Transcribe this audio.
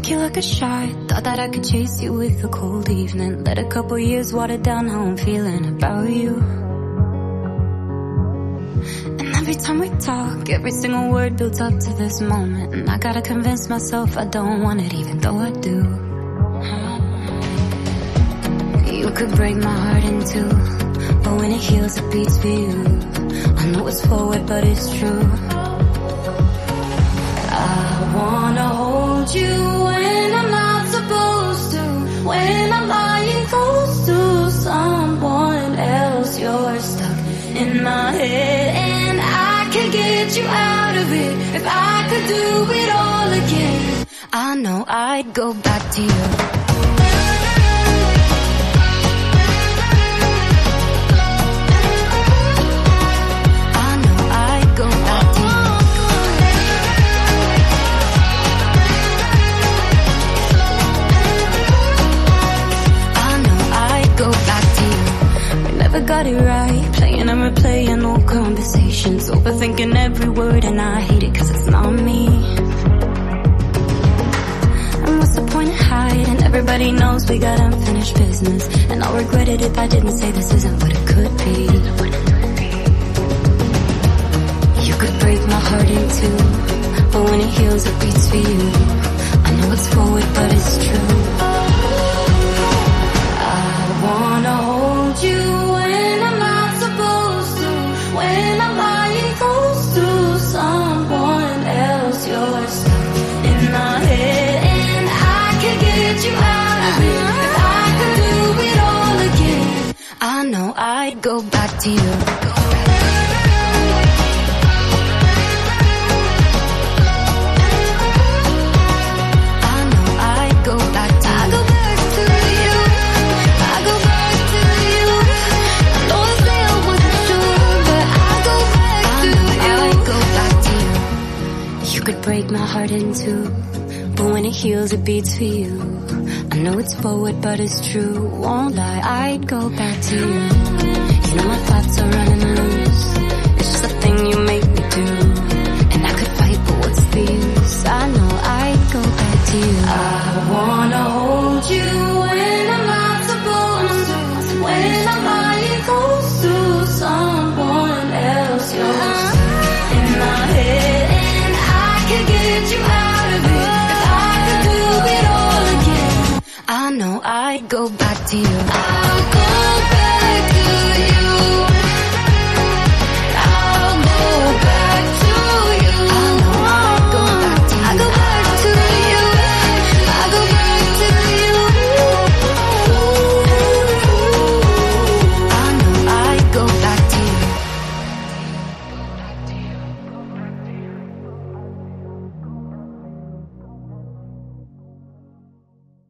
took you like a shot. Thought that I could chase you with a cold evening. Let a couple years water down how I'm feeling about you. And every time we talk, every single word builds up to this moment. And I gotta convince myself I don't want it, even though I do. You could break my heart in two, but when it heals it beats for you. I know it's forward but it's true. I wanna hold you when I'm not supposed to, when I'm lying close to someone else. You're stuck in my head and I could get you out of it if I could do it all again. I know I'd go back to you. Got it right, playing and replaying old conversations, overthinking every word, and I hate it cause it's not me. And what's the point of hiding? Everybody knows we got unfinished business, and I'll regret it if I didn't say this isn't what it could be. You could break my heart in two, but when it heals it beats for you. I know it's forward but it's true. I wanna hold you when I'm lying close to someone else. You're stuck in my head and I can get you out of it if I could do it all again. I know I'd go back to you. Could break my heart in two, but when it heals it beats for you. I know it's forward but it's true, won't lie, I'd go back to you. You know my thoughts are running loose, it's just a thing you make me do. And I could fight but what's the use, I know I'd go back to you. I wanna hold you when I'm not supposed to, when I'm lying close to someone else. You're in my head get you out of it if I could do it all again. I know I'd go back to you.